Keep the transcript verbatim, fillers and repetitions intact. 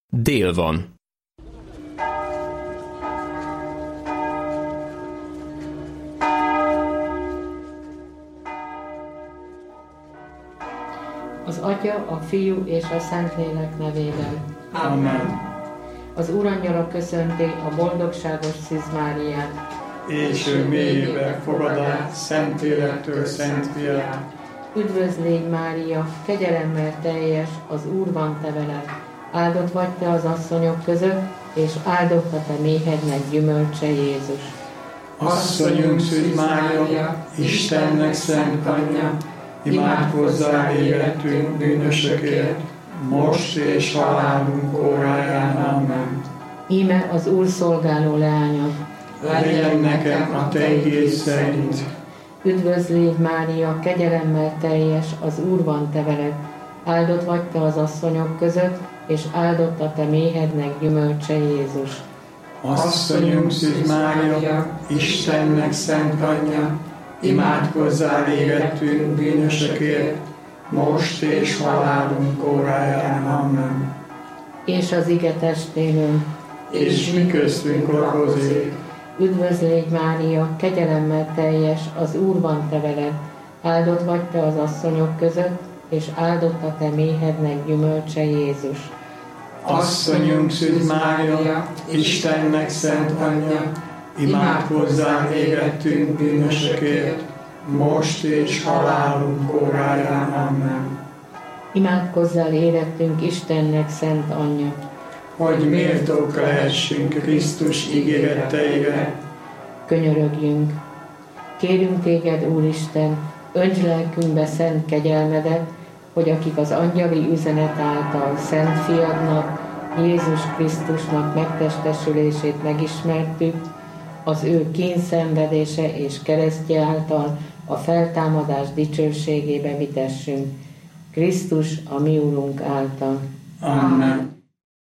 Dél van. Az Atya, a Fiú és a Szentlélek nevében. Amen. Az Úrangyala köszönti a boldogságos Szűz Máriát. És ő mélyébe fogad át Szentlélektől Szent Fiát. Üdvözl légy, Mária, kegyelemmel teljes, az Úr van te veled. Áldott vagy te az asszonyok között, és áldott a te méhednek gyümölcse Jézus. Asszonyunk Szűz Mária, Istennek szent anyja, imádkozzál érettünk bűnösökért, most és halálunk óráján. Amen. Íme az Úr szolgáló leánya. Legyen nekem a te igéd szerint. Üdvözl légy, Mária, kegyelemmel teljes, az Úr van te veled. Áldott vagy te az asszonyok között, és áldott a te méhednek gyümölcse Jézus. Asszonyunk Szűz Mária, Istennek szent anyja, imádkozzál érettünk bűnösökért, most és halálunk óráján. Amen. És az ige testéből. És mi köztünk lakozik. Üdvözl légy, Mária, kegyelemmel teljes, az Úr van te veled. Áldott vagy te az asszonyok között, és áldott a te méhednek gyümölcse Jézus. Asszonyunk Szűz Mária, Istennek szent anyja, imádkozzál érettünk bűnösökért, most és halálunk óráján. Amen. Imádkozzál érettünk Istennek szent anyja, hogy méltók lehessünk Krisztus ígéreteire. Könyörögjünk. Kérünk téged, Úristen, önts lelkünkbe szent kegyelmedet, hogy akik az angyali üzenet által Szent Fiadnak, Jézus Krisztusnak megtestesülését megismertük, az ő kényszenvedése és keresztje által a feltámadás dicsőségébe vitessünk. Krisztus a mi Urunk által. Amen.